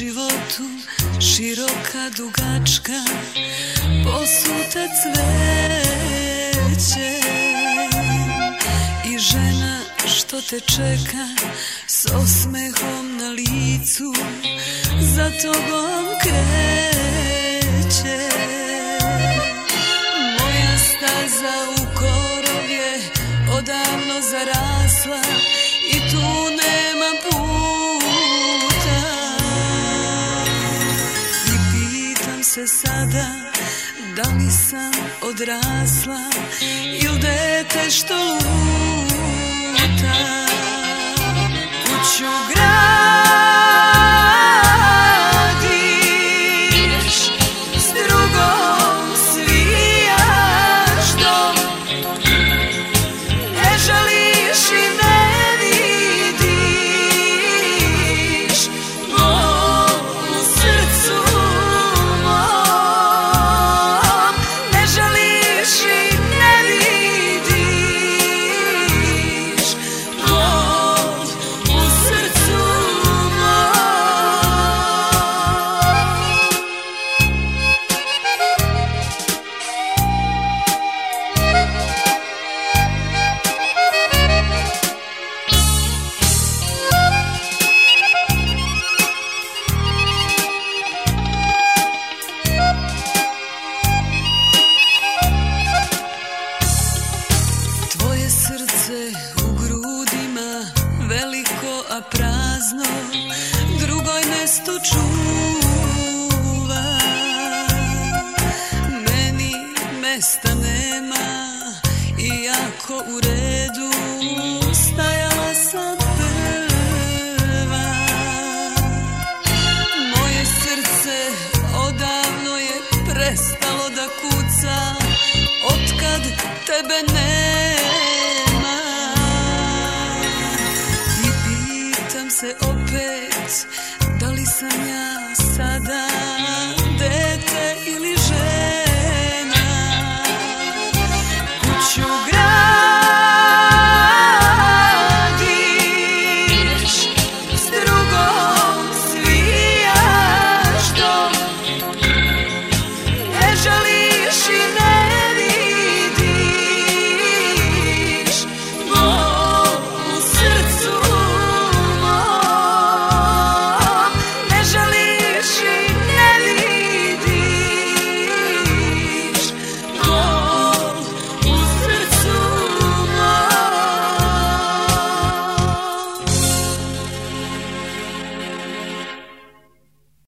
životu, široka, dugačka, posuta cveće. I žena što te čeka s osmehom na licu, za tobom kreće. Moja staza u korov je odavno zarasla i tu nema puta. I pitam se sada da li sam odrasla ili dete što luta. Kuću gradiš, s drugom svijaš dom, ne žališ i ne vidiš bol u srcu mom, ne žališ i ne vidiš bol u srcu mom. Tvoje srce u grudima, veliko a prazno, drugoj mesto čuva. Meni mesta nema, iako u redu stajala sam prva. Moje srce odavno je prestalo da kuca, otkad tebe nema. I pitam se